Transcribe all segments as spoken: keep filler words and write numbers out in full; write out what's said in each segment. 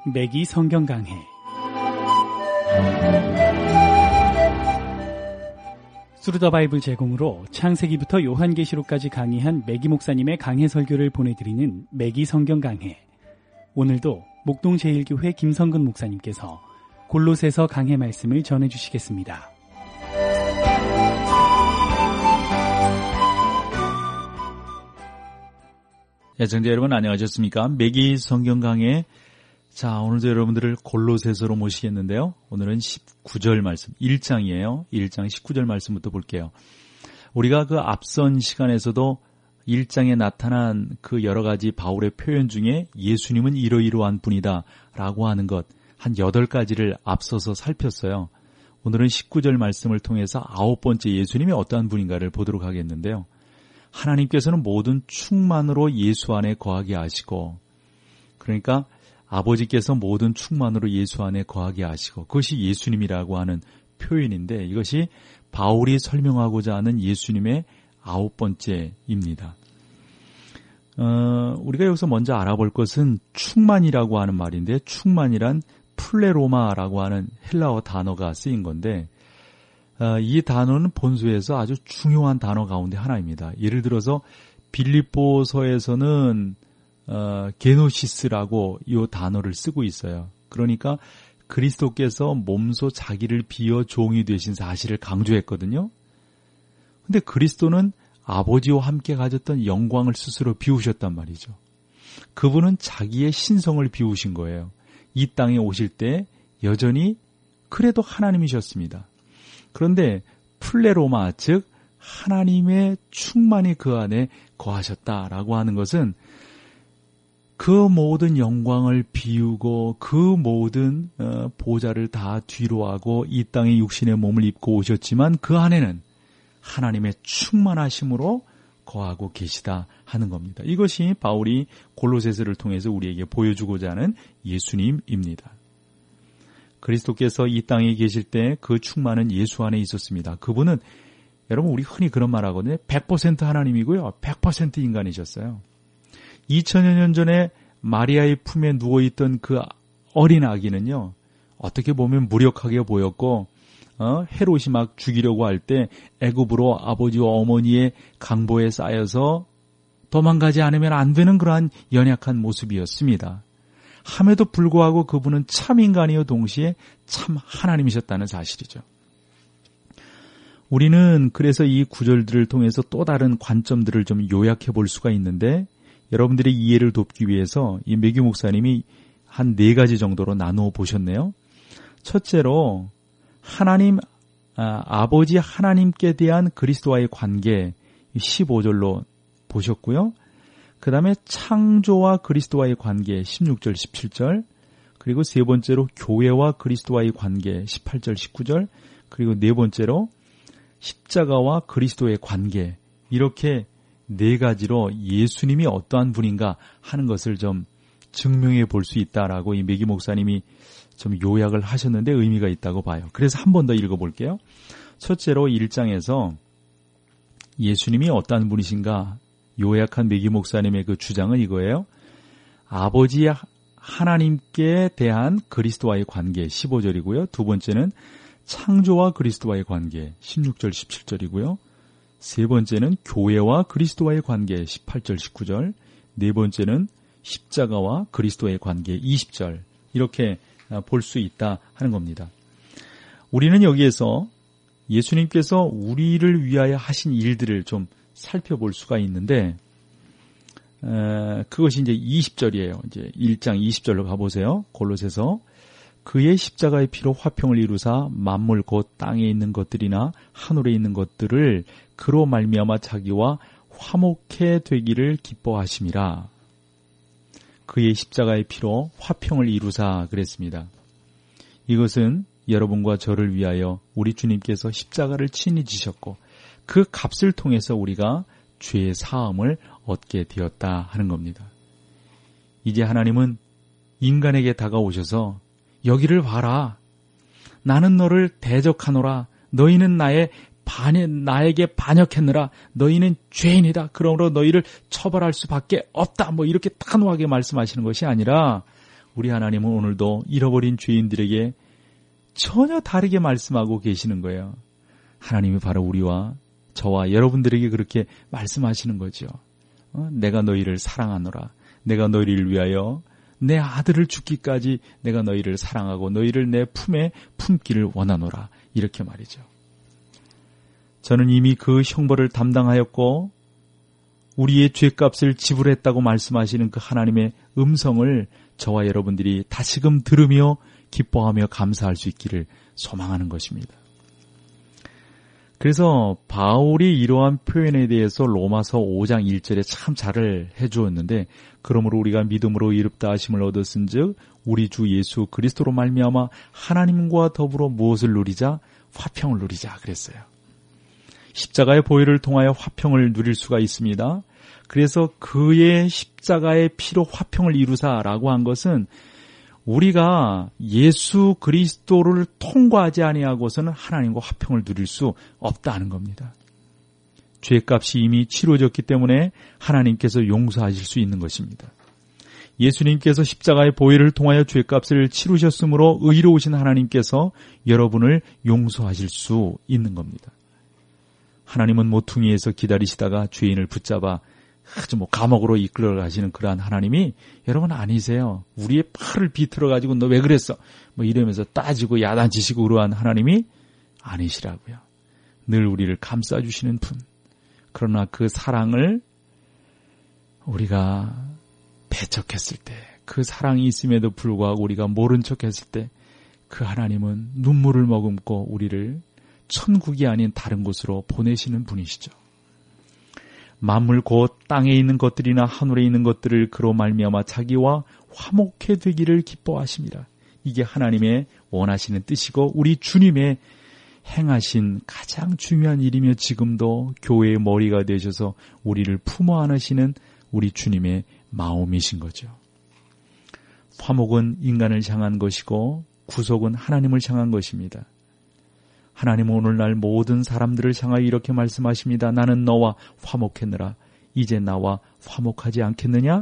매기 성경 강해. 스루더 바이블 제공으로 창세기부터 요한계시록까지 강의한 매기 목사님의 강해 설교를 보내드리는 매기 성경 강해. 오늘도 목동 제일교회 김성근 목사님께서 골로새서 강해 말씀을 전해주시겠습니다. 애청자 여러분 안녕하셨습니까? 매기 성경 강해. 자, 오늘도 여러분들을 골로새서로 모시겠는데요. 오늘은 십구 절 말씀, 일 장이에요. 일 장 십구 절 말씀부터 볼게요. 우리가 그 앞선 시간에서도 일 장에 나타난 그 여러 가지 바울의 표현 중에 예수님은 이러이러한 분이다 라고 하는 것 한 여덟 가지를 앞서서 살폈어요. 오늘은 십구 절 말씀을 통해서 아홉 번째 예수님이 어떠한 분인가를 보도록 하겠는데요. 하나님께서는 모든 충만으로 예수 안에 거하게 하시고, 그러니까 아버지께서 모든 충만으로 예수 안에 거하게 하시고, 그것이 예수님이라고 하는 표현인데, 이것이 바울이 설명하고자 하는 예수님의 아홉 번째입니다. 어, 우리가 여기서 먼저 알아볼 것은 충만이라고 하는 말인데, 충만이란 플레로마라고 하는 헬라어 단어가 쓰인 건데, 어, 이 단어는 본소에서 아주 중요한 단어 가운데 하나입니다. 예를 들어서 빌립보서에서는 어, 게노시스라고 이 단어를 쓰고 있어요. 그러니까 그리스도께서 몸소 자기를 비어 종이 되신 사실을 강조했거든요. 근데 그리스도는 아버지와 함께 가졌던 영광을 스스로 비우셨단 말이죠. 그분은 자기의 신성을 비우신 거예요. 이 땅에 오실 때 여전히 그래도 하나님이셨습니다. 그런데 플레로마, 즉 하나님의 충만이 그 안에 거하셨다라고 하는 것은 그 모든 영광을 비우고 그 모든 보좌를 다 뒤로 하고 이 땅에 육신의 몸을 입고 오셨지만 그 안에는 하나님의 충만하심으로 거하고 계시다 하는 겁니다. 이것이 바울이 골로새서를 통해서 우리에게 보여주고자 하는 예수님입니다. 그리스도께서 이 땅에 계실 때 그 충만은 예수 안에 있었습니다. 그분은 여러분 우리 흔히 그런 말 하거든요. 백 퍼센트 하나님이고요. 백 퍼센트 인간이셨어요. 이천여 년 전에 마리아의 품에 누워있던 그 어린 아기는요. 어떻게 보면 무력하게 보였고 어? 헤롯이 막 죽이려고 할 때 애굽으로 아버지와 어머니의 강보에 쌓여서 도망가지 않으면 안 되는 그러한 연약한 모습이었습니다. 함에도 불구하고 그분은 참 인간이요 동시에 참 하나님이셨다는 사실이죠. 우리는 그래서 이 구절들을 통해서 또 다른 관점들을 좀 요약해 볼 수가 있는데 여러분들의 이해를 돕기 위해서 이 매기 목사님이 한 네 가지 정도로 나누어 보셨네요. 첫째로 하나님, 아, 아버지 하나님께 대한 그리스도와의 관계 십오 절로 보셨고요. 그 다음에 창조와 그리스도와의 관계 십육 절, 십칠 절, 그리고 세 번째로 교회와 그리스도와의 관계 십팔 절, 십구 절, 그리고 네 번째로 십자가와 그리스도의 관계, 이렇게 네 가지로 예수님이 어떠한 분인가 하는 것을 좀 증명해 볼 수 있다라고 이 매기 목사님이 좀 요약을 하셨는데 의미가 있다고 봐요. 그래서 한 번 더 읽어볼게요. 첫째로 일 장에서 예수님이 어떠한 분이신가 요약한 매기 목사님의 그 주장은 이거예요. 아버지 하나님께 대한 그리스도와의 관계 십오 절이고요. 두 번째는 창조와 그리스도와의 관계 십육 절, 십칠 절이고요. 세 번째는 교회와 그리스도와의 관계 십팔 절, 십구 절. 네 번째는 십자가와 그리스도의 관계 이십 절. 이렇게 볼 수 있다 하는 겁니다. 우리는 여기에서 예수님께서 우리를 위하여 하신 일들을 좀 살펴볼 수가 있는데 에, 그것이 이제 이십 절이에요. 이제 일 장 이십 절로 가보세요. 골로새서 그의 십자가의 피로 화평을 이루사 만물 곧 땅에 있는 것들이나 하늘에 있는 것들을 그로 말미암아 자기와 화목해 되기를 기뻐하심이라. 그의 십자가의 피로 화평을 이루사 그랬습니다. 이것은 여러분과 저를 위하여 우리 주님께서 십자가를 친히 지셨고 그 값을 통해서 우리가 죄의 사함을 얻게 되었다 하는 겁니다. 이제 하나님은 인간에게 다가오셔서 여기를 봐라. 나는 너를 대적하노라. 너희는 나의 반, 나에게 반역했느라. 너희는 죄인이다. 그러므로 너희를 처벌할 수밖에 없다. 뭐 이렇게 단호하게 말씀하시는 것이 아니라 우리 하나님은 오늘도 잃어버린 죄인들에게 전혀 다르게 말씀하고 계시는 거예요. 하나님이 바로 우리와 저와 여러분들에게 그렇게 말씀하시는 거죠. 어? 내가 너희를 사랑하노라. 내가 너희를 위하여 내 아들을 죽기까지 내가 너희를 사랑하고 너희를 내 품에 품기를 원하노라. 이렇게 말이죠. 저는 이미 그 형벌을 담당하였고 우리의 죄값을 지불했다고 말씀하시는 그 하나님의 음성을 저와 여러분들이 다시금 들으며 기뻐하며 감사할 수 있기를 소망하는 것입니다. 그래서 바울이 이러한 표현에 대해서 로마서 오 장 일 절에 참 잘을 해주었는데, 그러므로 우리가 믿음으로 이롭다 하심을 얻었은즉 우리 주 예수 그리스도로 말미암아 하나님과 더불어 무엇을 누리자? 화평을 누리자 그랬어요. 십자가의 보혈을 통하여 화평을 누릴 수가 있습니다. 그래서 그의 십자가의 피로 화평을 이루사라고 한 것은 우리가 예수 그리스도를 통과하지 아니하고서는 하나님과 화평을 누릴 수 없다는 겁니다. 죄값이 이미 치러졌기 때문에 하나님께서 용서하실 수 있는 것입니다. 예수님께서 십자가의 보혈을 통하여 죄값을 치르셨으므로 의로우신 하나님께서 여러분을 용서하실 수 있는 겁니다. 하나님은 모퉁이에서 기다리시다가 죄인을 붙잡아 아주 뭐 감옥으로 이끌어 가시는 그러한 하나님이 여러분 아니세요. 우리의 팔을 비틀어 가지고 너 왜 그랬어? 뭐 이러면서 따지고 야단치시고 그러한 하나님이 아니시라고요. 늘 우리를 감싸 주시는 분. 그러나 그 사랑을 우리가 배척했을 때, 그 사랑이 있음에도 불구하고 우리가 모른 척했을 때 그 하나님은 눈물을 머금고 우리를 천국이 아닌 다른 곳으로 보내시는 분이시죠. 만물 곧 땅에 있는 것들이나 하늘에 있는 것들을 그로 말미암아 자기와 화목해 되기를 기뻐하십니다. 이게 하나님의 원하시는 뜻이고 우리 주님의 행하신 가장 중요한 일이며 지금도 교회의 머리가 되셔서 우리를 품어 안으시는 우리 주님의 마음이신 거죠. 화목은 인간을 향한 것이고 구속은 하나님을 향한 것입니다. 하나님은 오늘날 모든 사람들을 향하여 이렇게 말씀하십니다. 나는 너와 화목했느라 이제 나와 화목하지 않겠느냐?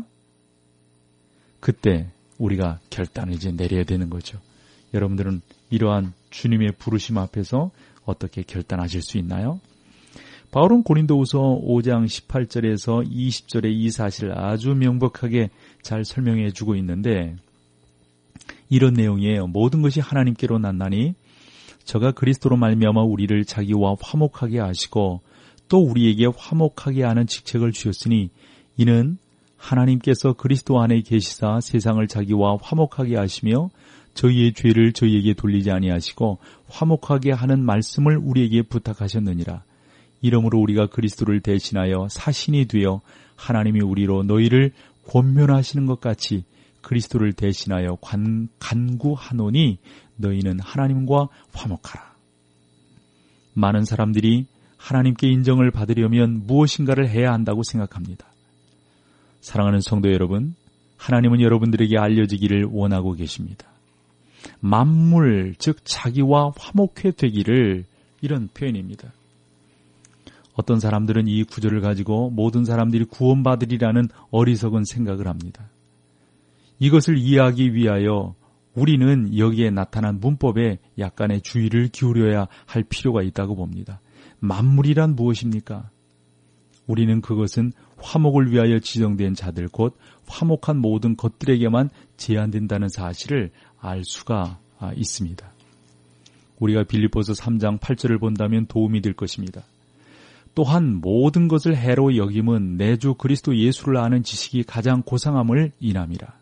그때 우리가 결단을 이제 내려야 되는 거죠. 여러분들은 이러한 주님의 부르심 앞에서 어떻게 결단하실 수 있나요? 바울은 고린도후서 오 장 십팔 절에서 이십 절에 이 사실을 아주 명백하게 잘 설명해 주고 있는데, 이런 내용이에요. 모든 것이 하나님께로 났나니 저가 그리스도로 말미암아 우리를 자기와 화목하게 하시고 또 우리에게 화목하게 하는 직책을 주셨으니 이는 하나님께서 그리스도 안에 계시사 세상을 자기와 화목하게 하시며 저희의 죄를 저희에게 돌리지 아니하시고 화목하게 하는 말씀을 우리에게 부탁하셨느니라. 이러므로 우리가 그리스도를 대신하여 사신이 되어 하나님이 우리로 너희를 권면하시는 것 같이 그리스도를 대신하여 관, 간구하노니 너희는 하나님과 화목하라. 많은 사람들이 하나님께 인정을 받으려면 무엇인가를 해야 한다고 생각합니다. 사랑하는 성도 여러분, 하나님은 여러분들에게 알려지기를 원하고 계십니다. 만물, 즉 자기와 화목해 되기를, 이런 표현입니다. 어떤 사람들은 이 구절을 가지고 모든 사람들이 구원받으리라는 어리석은 생각을 합니다. 이것을 이해하기 위하여 우리는 여기에 나타난 문법에 약간의 주의를 기울여야 할 필요가 있다고 봅니다. 만물이란 무엇입니까? 우리는 그것은 화목을 위하여 지정된 자들, 곧 화목한 모든 것들에게만 제한된다는 사실을 알 수가 있습니다. 우리가 빌립보서 삼 장 팔 절을 본다면 도움이 될 것입니다. 또한 모든 것을 해로 여김은 내 주 그리스도 예수를 아는 지식이 가장 고상함을 인함이라.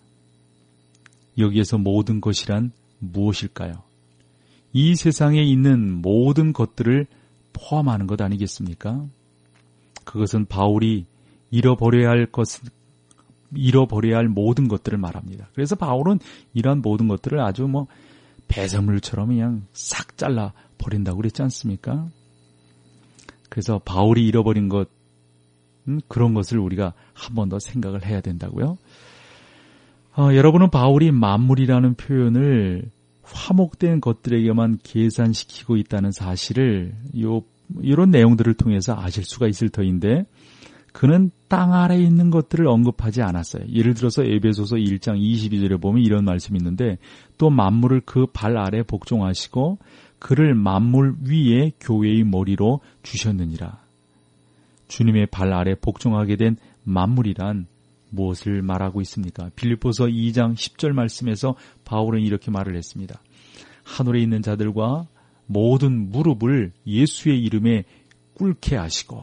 여기에서 모든 것이란 무엇일까요? 이 세상에 있는 모든 것들을 포함하는 것 아니겠습니까? 그것은 바울이 잃어버려야 할 것, 잃어버려야 할 모든 것들을 말합니다. 그래서 바울은 이러한 모든 것들을 아주 뭐 배설물처럼 그냥 싹 잘라 버린다고 그랬지 않습니까? 그래서 바울이 잃어버린 것, 음, 그런 것을 우리가 한 번 더 생각을 해야 된다고요. 어, 여러분은 바울이 만물이라는 표현을 화목된 것들에게만 계산시키고 있다는 사실을 요, 이런 내용들을 통해서 아실 수가 있을 터인데, 그는 땅 아래에 있는 것들을 언급하지 않았어요. 예를 들어서 에베소서 일 장 이십이 절에 보면 이런 말씀이 있는데 또 만물을 그 발 아래 복종하시고 그를 만물 위에 교회의 머리로 주셨느니라. 주님의 발 아래 복종하게 된 만물이란 무엇을 말하고 있습니까? 빌립보서 이 장 십 절 말씀에서 바울은 이렇게 말을 했습니다. 하늘에 있는 자들과 모든 무릎을 예수의 이름에 꿇게 하시고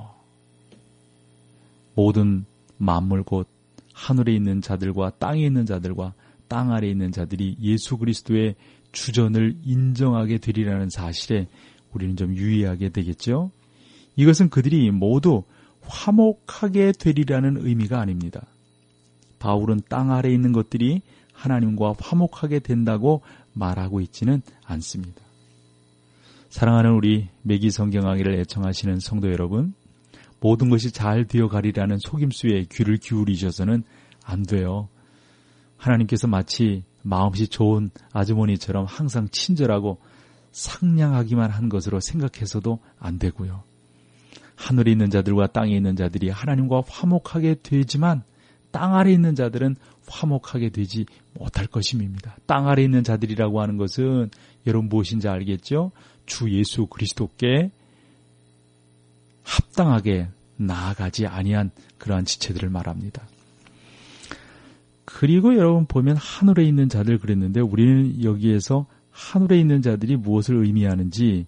모든 만물 곧 하늘에 있는 자들과 땅에 있는 자들과 땅 아래에 있는 자들이 예수 그리스도의 주전을 인정하게 되리라는 사실에 우리는 좀 유의하게 되겠죠. 이것은 그들이 모두 화목하게 되리라는 의미가 아닙니다. 바울은 땅 아래에 있는 것들이 하나님과 화목하게 된다고 말하고 있지는 않습니다. 사랑하는 우리 매기 성경강의를 애청하시는 성도 여러분, 모든 것이 잘 되어가리라는 속임수에 귀를 기울이셔서는 안 돼요. 하나님께서 마치 마음씨 좋은 아주머니처럼 항상 친절하고 상냥하기만 한 것으로 생각해서도 안 되고요. 하늘에 있는 자들과 땅에 있는 자들이 하나님과 화목하게 되지만 땅 아래에 있는 자들은 화목하게 되지 못할 것임입니다. 땅 아래에 있는 자들이라고 하는 것은 여러분 무엇인지 알겠죠? 주 예수 그리스도께 합당하게 나아가지 아니한 그러한 지체들을 말합니다. 그리고 여러분 보면 하늘에 있는 자들 그랬는데 우리는 여기에서 하늘에 있는 자들이 무엇을 의미하는지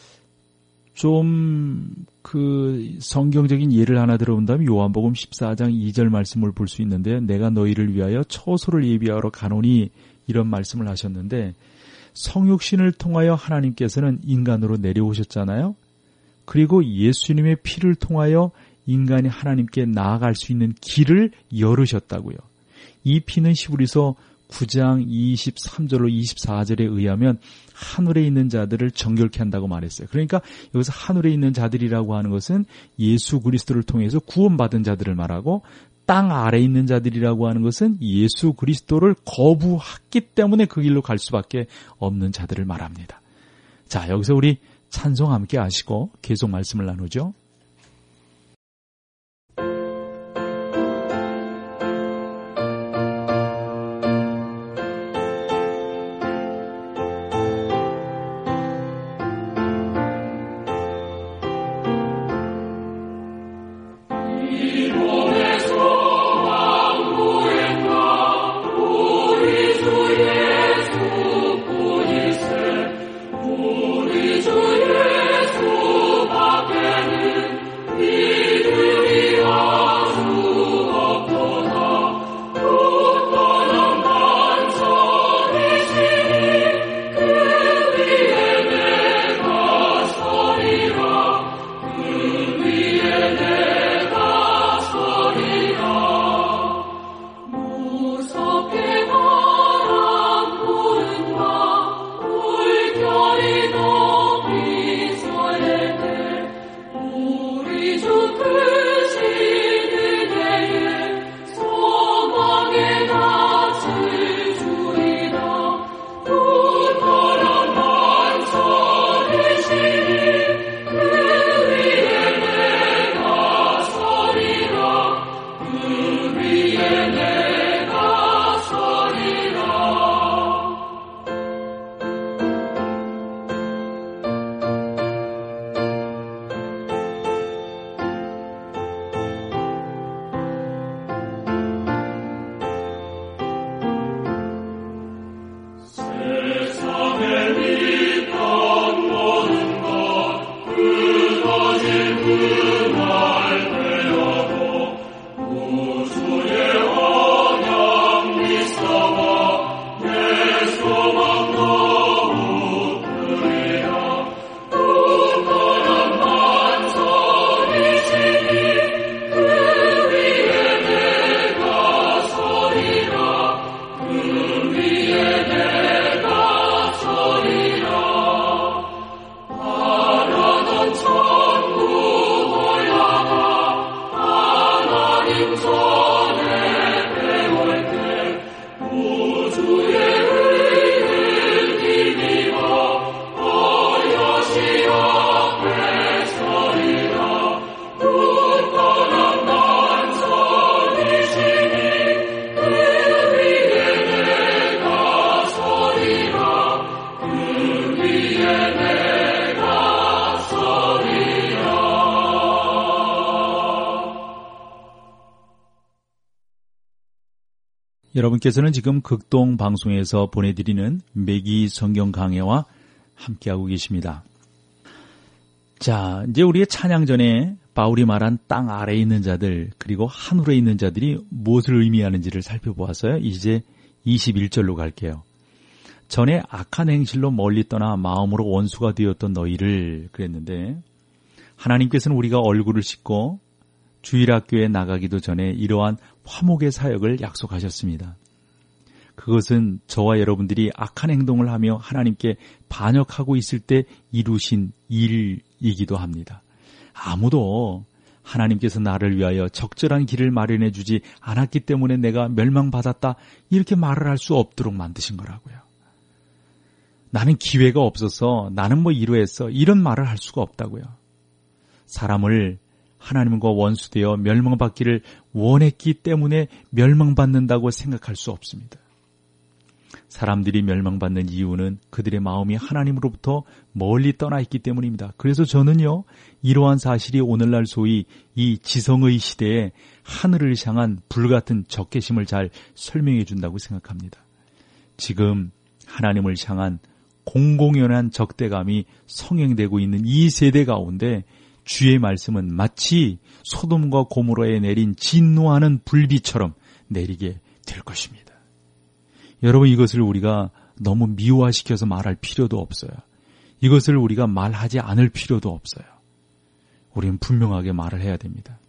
좀 그 성경적인 예를 하나 들어본다면 요한복음 십사 장 이 절 말씀을 볼 수 있는데 내가 너희를 위하여 처소를 예비하러 가노니 이런 말씀을 하셨는데 성육신을 통하여 하나님께서는 인간으로 내려오셨잖아요. 그리고 예수님의 피를 통하여 인간이 하나님께 나아갈 수 있는 길을 열으셨다고요. 이 피는 히브리서 구 장 이십삼 절로 이십사 절에 의하면 하늘에 있는 자들을 정결케 한다고 말했어요. 그러니까 여기서 하늘에 있는 자들이라고 하는 것은 예수 그리스도를 통해서 구원받은 자들을 말하고 땅 아래에 있는 자들이라고 하는 것은 예수 그리스도를 거부했기 때문에 그 길로 갈 수밖에 없는 자들을 말합니다. 자, 여기서 우리 찬송 함께 하시고 계속 말씀을 나누죠. 무섭게 바람 부는가 물결이 높이 여러분께서는 지금 극동 방송에서 보내드리는 매기 성경 강해와 함께하고 계십니다. 자, 이제 우리의 찬양 전에 바울이 말한 땅 아래에 있는 자들 그리고 하늘에 있는 자들이 무엇을 의미하는지를 살펴보았어요. 이제 이십일 절로 갈게요. 전에 악한 행실로 멀리 떠나 마음으로 원수가 되었던 너희를 그랬는데 하나님께서는 우리가 얼굴을 씻고 주일학교에 나가기도 전에 이러한 화목의 사역을 약속하셨습니다. 그것은 저와 여러분들이 악한 행동을 하며 하나님께 반역하고 있을 때 이루신 일이기도 합니다. 아무도 하나님께서 나를 위하여 적절한 길을 마련해 주지 않았기 때문에 내가 멸망받았다 이렇게 말을 할 수 없도록 만드신 거라고요. 나는 기회가 없어서 나는 뭐 이러했어 이런 말을 할 수가 없다고요. 사람을 하나님과 원수되어 멸망받기를 원했기 때문에 멸망받는다고 생각할 수 없습니다. 사람들이 멸망받는 이유는 그들의 마음이 하나님으로부터 멀리 떠나 있기 때문입니다. 그래서 저는요, 이러한 사실이 오늘날 소위 이 지성의 시대에 하늘을 향한 불같은 적개심을 잘 설명해 준다고 생각합니다. 지금 하나님을 향한 공공연한 적대감이 성행되고 있는 이 세대 가운데 주의 말씀은 마치 소돔과 고모라에 내린 진노하는 불비처럼 내리게 될 것입니다. 여러분, 이것을 우리가 너무 미화시켜서 말할 필요도 없어요. 이것을 우리가 말하지 않을 필요도 없어요. 우리는 분명하게 말을 해야 됩니다.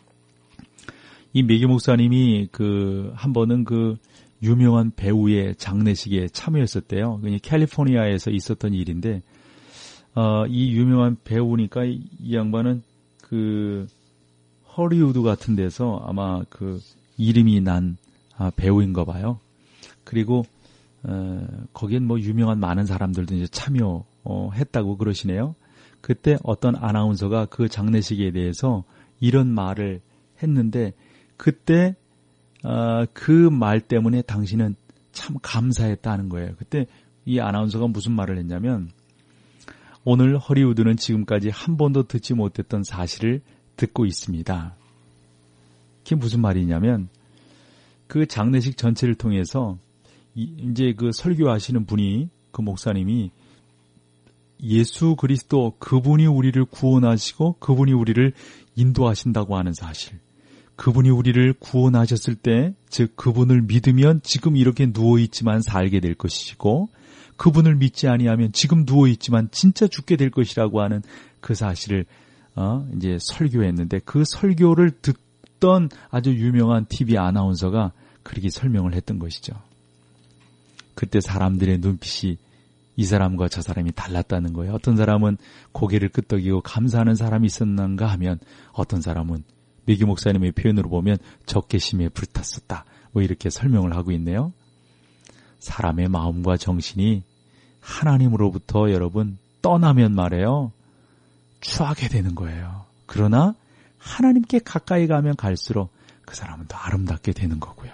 이 매기 목사님이 그 한 번은 그 유명한 배우의 장례식에 참여했었대요. 그냥 캘리포니아에서 있었던 일인데, 어, 이 유명한 배우니까 이, 이 양반은 그 허리우드 같은 데서 아마 그 이름이 난 아, 배우인가 봐요. 그리고 어, 거기엔 뭐 유명한 많은 사람들도 이제 참여했다고 어, 그러시네요. 그때 어떤 아나운서가 그 장례식에 대해서 이런 말을 했는데 그때 어, 그 말 때문에 당신은 참 감사했다는 거예요. 그때 이 아나운서가 무슨 말을 했냐면 오늘 허리우드는 지금까지 한 번도 듣지 못했던 사실을 듣고 있습니다. 그게 무슨 말이냐면 그 장례식 전체를 통해서 이제 그 설교하시는 분이 그 목사님이 예수 그리스도 그분이 우리를 구원하시고 그분이 우리를 인도하신다고 하는 사실, 그분이 우리를 구원하셨을 때, 즉 그분을 믿으면 지금 이렇게 누워있지만 살게 될 것이고 그분을 믿지 아니하면 지금 누워있지만 진짜 죽게 될 것이라고 하는 그 사실을 어, 이제 설교했는데 그 설교를 듣던 아주 유명한 티비 아나운서가 그렇게 설명을 했던 것이죠. 그때 사람들의 눈빛이 이 사람과 저 사람이 달랐다는 거예요. 어떤 사람은 고개를 끄덕이고 감사하는 사람이 있었는가 하면 어떤 사람은 매기 목사님의 표현으로 보면 적개심에 불탔었다. 뭐 이렇게 설명을 하고 있네요. 사람의 마음과 정신이 하나님으로부터 여러분 떠나면 말이에요. 추하게 되는 거예요. 그러나 하나님께 가까이 가면 갈수록 그 사람은 더 아름답게 되는 거고요.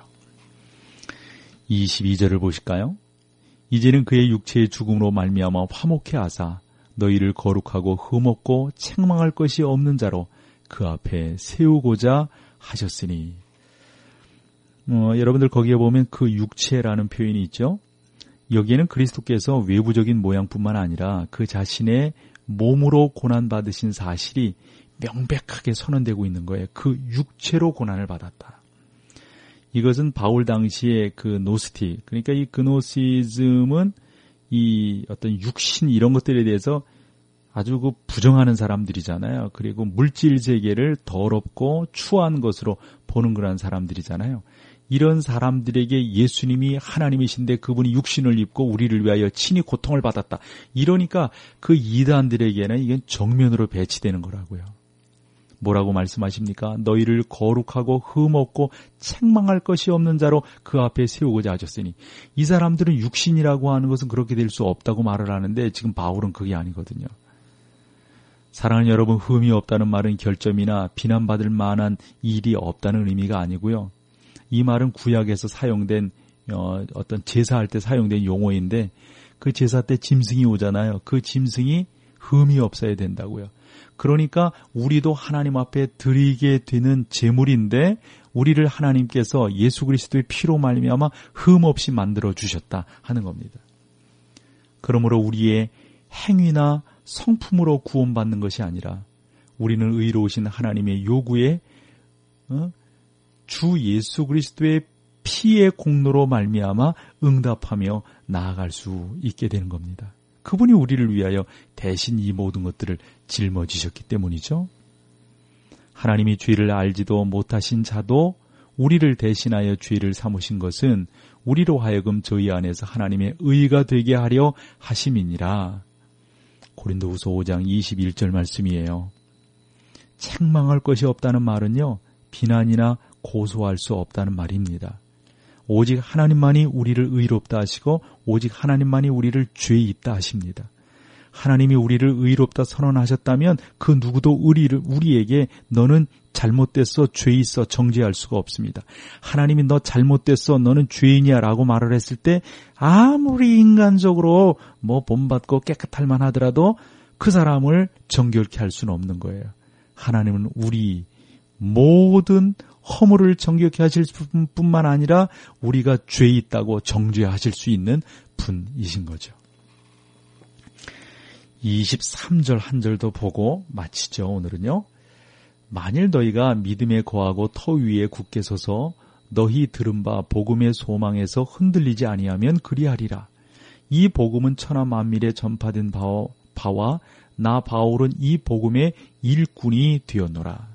이십이 절을 보실까요? 이제는 그의 육체의 죽음으로 말미암아 화목해 하사 너희를 거룩하고 흠없고 책망할 것이 없는 자로 그 앞에 세우고자 하셨으니. 어, 여러분들 거기에 보면 그 육체라는 표현이 있죠. 여기에는 그리스도께서 외부적인 모양뿐만 아니라 그 자신의 몸으로 고난받으신 사실이 명백하게 선언되고 있는 거예요. 그 육체로 고난을 받았다. 이것은 바울 당시의 그 노스틱, 그러니까 이 그노시즘은 이 어떤 육신 이런 것들에 대해서 아주 그 부정하는 사람들이잖아요. 그리고 물질 세계를 더럽고 추한 것으로 보는 그런 사람들이잖아요. 이런 사람들에게 예수님이 하나님이신데 그분이 육신을 입고 우리를 위하여 친히 고통을 받았다. 이러니까 그 이단들에게는 이건 정면으로 배치되는 거라고요. 뭐라고 말씀하십니까? 너희를 거룩하고 흠없고 책망할 것이 없는 자로 그 앞에 세우고자 하셨으니. 이 사람들은 육신이라고 하는 것은 그렇게 될 수 없다고 말을 하는데 지금 바울은 그게 아니거든요. 사랑하는 여러분, 흠이 없다는 말은 결점이나 비난받을 만한 일이 없다는 의미가 아니고요. 이 말은 구약에서 사용된 어, 어떤 제사할 때 사용된 용어인데 그 제사 때 짐승이 오잖아요. 그 짐승이 흠이 없어야 된다고요. 그러니까 우리도 하나님 앞에 드리게 되는 제물인데 우리를 하나님께서 예수 그리스도의 피로 말미암아 흠없이 만들어 주셨다 하는 겁니다. 그러므로 우리의 행위나 성품으로 구원받는 것이 아니라 우리는 의로우신 하나님의 요구에 어? 주 예수 그리스도의 피의 공로로 말미암아 응답하며 나아갈 수 있게 되는 겁니다. 그분이 우리를 위하여 대신 이 모든 것들을 짊어지셨기 때문이죠. 하나님이 죄를 알지도 못하신 자도 우리를 대신하여 죄를 삼으신 것은 우리로 하여금 저희 안에서 하나님의 의가 되게 하려 하심이니라. 고린도후서 오 장 이십일 절 말씀이에요. 책망할 것이 없다는 말은요, 비난이나 고소할 수 없다는 말입니다. 오직 하나님만이 우리를 의롭다 하시고 오직 하나님만이 우리를 죄 있다 하십니다. 하나님이 우리를 의롭다 선언하셨다면 그 누구도 우리를, 우리에게 너는 잘못됐어, 죄 있어 정죄할 수가 없습니다. 하나님이 너 잘못됐어, 너는 죄인이야 라고 말을 했을 때 아무리 인간적으로 뭐 본받고 깨끗할 만하더라도 그 사람을 정결케 할 수는 없는 거예요. 하나님은 우리 모든 허물을 정결케 하실 뿐만 아니라 우리가 죄 있다고 정죄하실 수 있는 분이신 거죠. 이십삼 절 한 절도 보고 마치죠. 오늘은요. 만일 너희가 믿음에 거하고 터 위에 굳게 서서 너희 들은 바 복음의 소망에서 흔들리지 아니하면 그리하리라. 이 복음은 천하 만민에 전파된 바와 나 바울은 이 복음의 일꾼이 되었노라.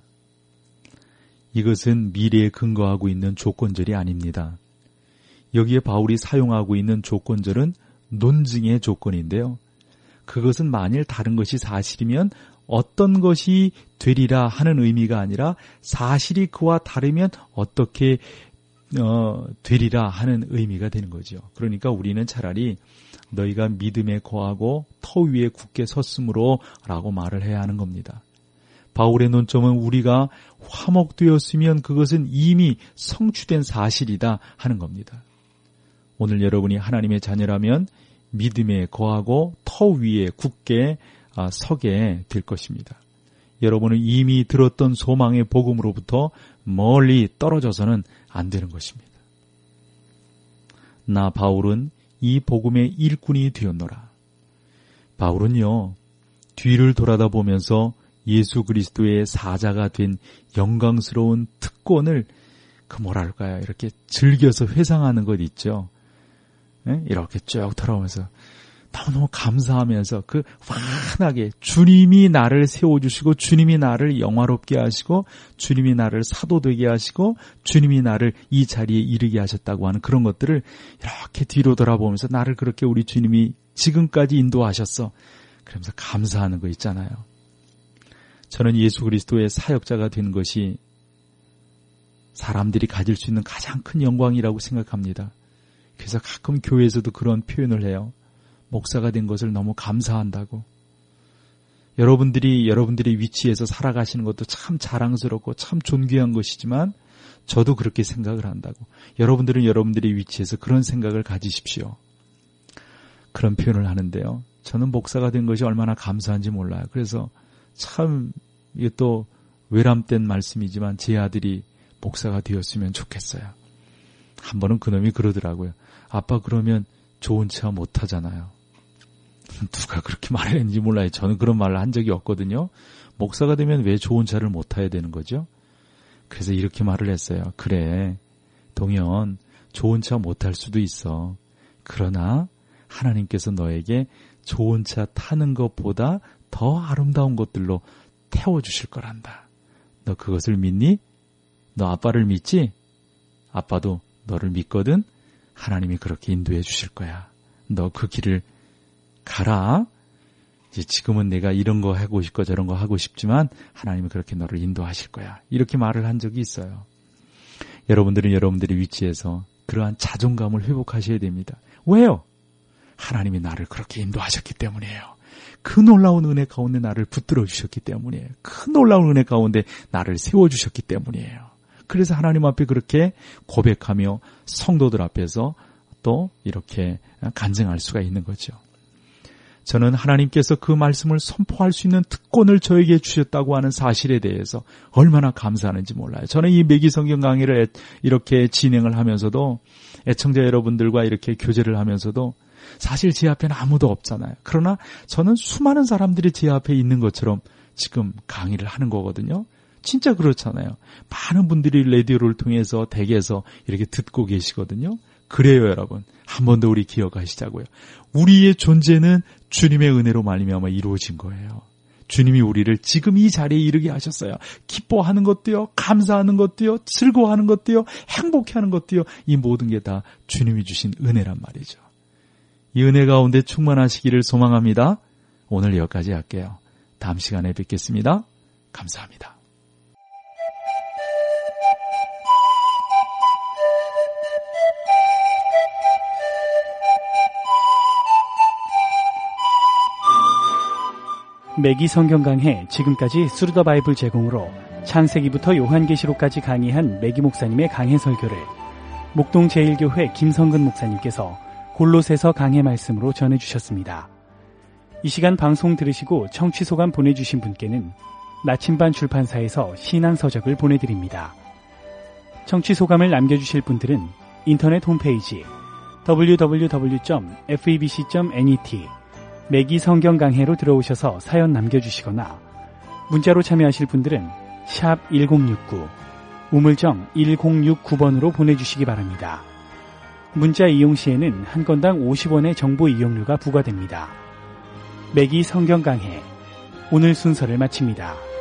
이것은 미래에 근거하고 있는 조건절이 아닙니다. 여기에 바울이 사용하고 있는 조건절은 논증의 조건인데요. 그것은 만일 다른 것이 사실이면 어떤 것이 되리라 하는 의미가 아니라 사실이 그와 다르면 어떻게 어, 되리라 하는 의미가 되는 거죠. 그러니까 우리는 차라리 너희가 믿음에 거하고 터 위에 굳게 섰으므로 라고 말을 해야 하는 겁니다. 바울의 논점은 우리가 화목되었으면 그것은 이미 성취된 사실이다 하는 겁니다. 오늘 여러분이 하나님의 자녀라면 믿음에 거하고 터 위에 굳게 서게 될 것입니다. 여러분은 이미 들었던 소망의 복음으로부터 멀리 떨어져서는 안 되는 것입니다. 나 바울은 이 복음의 일꾼이 되었노라. 바울은요, 뒤를 돌아다보면서 예수 그리스도의 사자가 된 영광스러운 특권을 그 뭐랄까요, 이렇게 즐겨서 회상하는 것 있죠. 네? 이렇게 쭉 돌아오면서 너무너무 감사하면서 그 환하게 주님이 나를 세워주시고 주님이 나를 영화롭게 하시고 주님이 나를 사도되게 하시고 주님이 나를 이 자리에 이르게 하셨다고 하는 그런 것들을 이렇게 뒤로 돌아보면서 나를 그렇게 우리 주님이 지금까지 인도하셨어. 그러면서 감사하는 거 있잖아요. 저는 예수 그리스도의 사역자가 된 것이 사람들이 가질 수 있는 가장 큰 영광이라고 생각합니다. 그래서 가끔 교회에서도 그런 표현을 해요. 목사가 된 것을 너무 감사한다고. 여러분들이 여러분들의 위치에서 살아가시는 것도 참 자랑스럽고 참 존귀한 것이지만 저도 그렇게 생각을 한다고. 여러분들은 여러분들의 위치에서 그런 생각을 가지십시오. 그런 표현을 하는데요. 저는 목사가 된 것이 얼마나 감사한지 몰라요. 그래서 참 이게 또 외람된 말씀이지만 제 아들이 목사가 되었으면 좋겠어요. 한 번은 그놈이 그러더라고요. 아빠 그러면 좋은 차 못하잖아요. 누가 그렇게 말했는지 몰라요. 저는 그런 말을 한 적이 없거든요. 목사가 되면 왜 좋은 차를 못 타야 되는 거죠? 그래서 이렇게 말을 했어요. 그래, 동현, 좋은 차 못 탈 수도 있어. 그러나 하나님께서 너에게 좋은 차 타는 것보다 더 아름다운 것들로 태워주실 거란다. 너 그것을 믿니? 너 아빠를 믿지? 아빠도 너를 믿거든? 하나님이 그렇게 인도해 주실 거야. 너 그 길을 가라. 이제 지금은 내가 이런 거 하고 싶고 저런 거 하고 싶지만 하나님이 그렇게 너를 인도하실 거야. 이렇게 말을 한 적이 있어요. 여러분들은 여러분들의 위치에서 그러한 자존감을 회복하셔야 됩니다. 왜요? 하나님이 나를 그렇게 인도하셨기 때문이에요. 그 놀라운 은혜 가운데 나를 붙들어 주셨기 때문이에요. 그 놀라운 은혜 가운데 나를 세워주셨기 때문이에요. 그래서 하나님 앞에 그렇게 고백하며 성도들 앞에서 또 이렇게 간증할 수가 있는 거죠. 저는 하나님께서 그 말씀을 선포할 수 있는 특권을 저에게 주셨다고 하는 사실에 대해서 얼마나 감사하는지 몰라요. 저는 이 매기 성경 강의를 이렇게 진행을 하면서도 애청자 여러분들과 이렇게 교제를 하면서도 사실 제 앞에는 아무도 없잖아요. 그러나 저는 수많은 사람들이 제 앞에 있는 것처럼 지금 강의를 하는 거거든요. 진짜 그렇잖아요. 많은 분들이 라디오를 통해서 댁에서 이렇게 듣고 계시거든요. 그래요, 여러분. 한 번 더 우리 기억하시자고요. 우리의 존재는 주님의 은혜로 말미암아 이루어진 거예요. 주님이 우리를 지금 이 자리에 이르게 하셨어요. 기뻐하는 것도요, 감사하는 것도요, 즐거워하는 것도요, 행복해하는 것도요, 이 모든 게 다 주님이 주신 은혜란 말이죠. 이 은혜 가운데 충만하시기를 소망합니다. 오늘 여기까지 할게요. 다음 시간에 뵙겠습니다. 감사합니다. 매기 성경 강해 지금까지 스루 더 바이블 제공으로 창세기부터 요한계시록까지 강의한 매기 목사님의 강해 설교를 목동 제일교회 김성근 목사님께서 골로새서 강해 말씀으로 전해주셨습니다. 이 시간 방송 들으시고 청취 소감 보내주신 분께는 나침반 출판사에서 신앙서적을 보내드립니다. 청취 소감을 남겨주실 분들은 인터넷 홈페이지 더블유 더블유 더블유 점 에프이비씨 점 net 매기 성경 강해로 들어오셔서 사연 남겨주시거나 문자로 참여하실 분들은 샵 일공육구 우물정 일공육구 번으로 보내주시기 바랍니다. 문자 이용 시에는 한 건당 오십 원의 정보 이용료가 부과됩니다. 매기 성경 강해 오늘 순서를 마칩니다.